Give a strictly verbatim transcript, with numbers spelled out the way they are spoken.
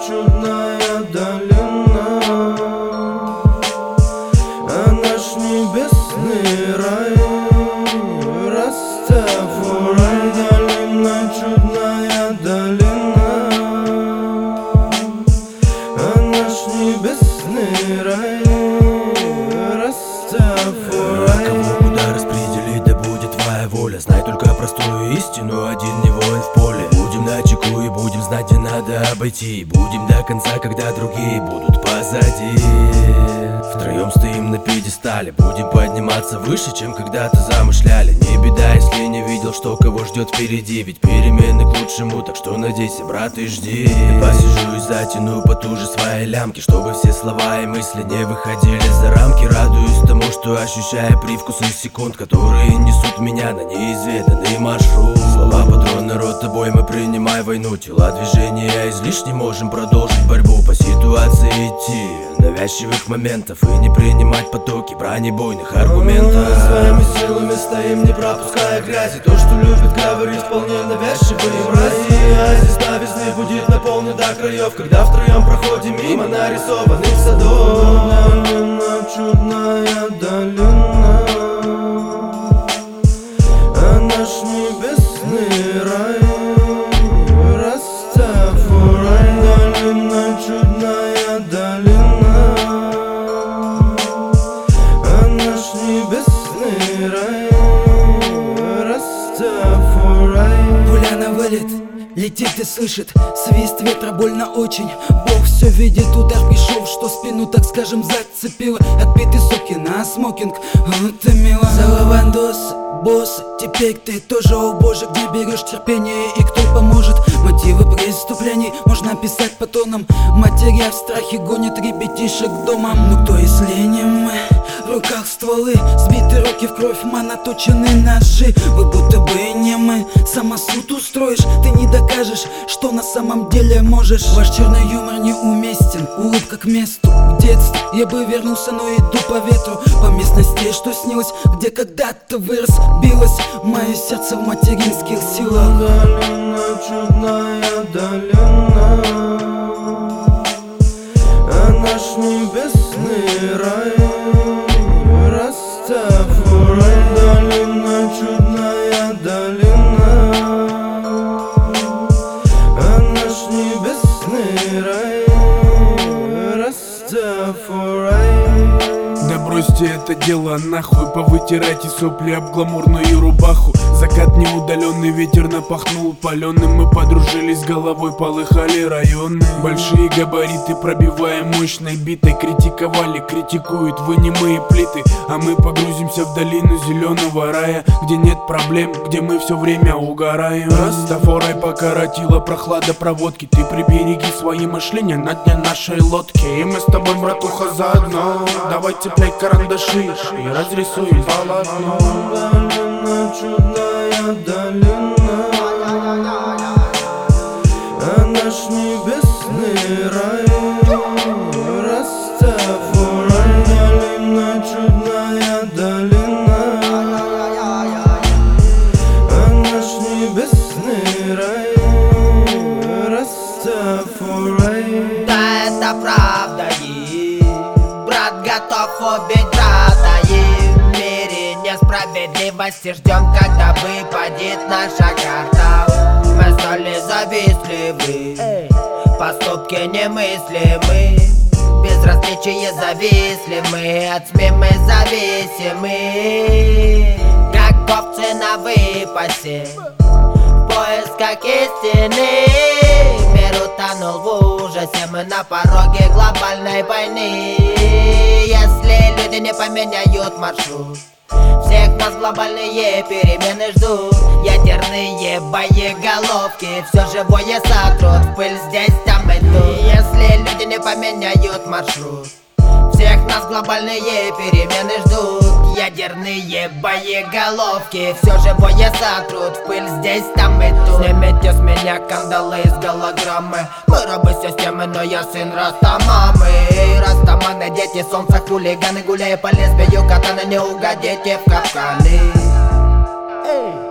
чудная долина, а наш небесный рай. Растафарай, долина, чудная долина, а наш небесный рай. Растафарай. Кого куда распределить, да будет твоя воля. Знай только простую истину, один не воин в поле. Будем начеку и будем знать, где надо обойти. Будем до конца, когда другие будут позади. Втроем стоим на пьедестале, будем подниматься выше, чем когда-то замышляли. Не беда, если не видел, что кого ждет впереди. Ведь перемены к лучшему, так что надейся, брат, и жди. Я посижу и затяну потуже свои лямки, чтобы все слова и мысли не выходили за рамки. Радуюсь тому, что ощущаю привкусы секунд, которые несут меня на неизведанный маршрут. Слова патрона, рот обоймы, принимай войну. Тела движения излишне, можем продолжить борьбу. По ситуации идти, навязчивых моментов, и не принимать потоки бронебойных аргументов. Своими силами стоим, не пропуская грязи. То, что любит говорить, вполне навязчивые мрази. А здесь на весны будет наполнен до краев, когда втроем проходим мимо нарисованных садов. Долина, чудная долина, а наш небесный рай. Растафарай, долина, чудная долина, а наш небесный рай. Растафарай. Пуля на вылет, летит и слышит свист ветра, больно очень. Бог все видит, удар пришел, что спину, так скажем, зацепило. Отбитый соки на смокинг, утомило. За лавандос, босс, теперь ты тоже, о боже, где берешь терпение и кто поможет? Мотивы преступлений можно писать по тонам. Материя в страхе гонит ребятишек домом. Ну кто, если не мы? В руках стволы, сбиты руки в кровь, моноточены ножи. Вы будто бы не мы, самосуд устроишь. Ты не докажешь, что на самом деле можешь. Ваш черный юмор неуместен, улыбка к месту. К детству я бы вернулся, но иду по ветру, по местности, что снилось, где когда-то вырос. Билось мое сердце в материнских силах. Долина, чудная долина, а наш небесный рай. Растафарай, долина, чудная долина, а наш небесный рай. Растафарай. Да бросьте это дело нахуй, повытирайте сопли об гламурную рубаху. Закат неудаленный, ветер напахнул паленым. Мы подружились с головой, полыхали районы. Большие габариты, пробивая мощной битой. Критиковали, критикуют, вы немые плиты. А мы погрузимся в долину зеленого рая, где нет проблем, где мы все время угораем. Растафарай покоротила прохлада проводки. Ты прибереги свои мышления на дне нашей лодки. И мы с тобой, братуха, заодно. Давай цепляй карандаши и разрисуем полотно. Долина, чудная долина, а наш небесный рай. Растафарай, долина, чудная долина, а наш небесный рай. Растафарай. Да, это правда, и брат готов убить брата, и в мире несправедливости ждем, когда выпадет наша карта. Мы стали завистливы, поступки немыслимы, безразличие зависли мы, от СМИ мы зависимы. Как овцы на выпасе, в поисках истины. Мир утонул в ужасе, мы на пороге глобальной войны. Если люди не поменяют маршрут, всех нас глобальные перемены ждут. Ядерные боеголовки, все живое сотрут в пыль здесь, там и тут. Если люди не поменяют маршрут, всех нас глобальные перемены ждут. Ядерные боеголовки, все живое сотрут в пыль здесь, там и тут. Снимите с меня кандалы из голограммы. Мы рабы системы, но я сын Растамамы. Растаманы, дети солнца, хулиганы, гуляя по лезвию катаны, не угодите в капканы. Эй!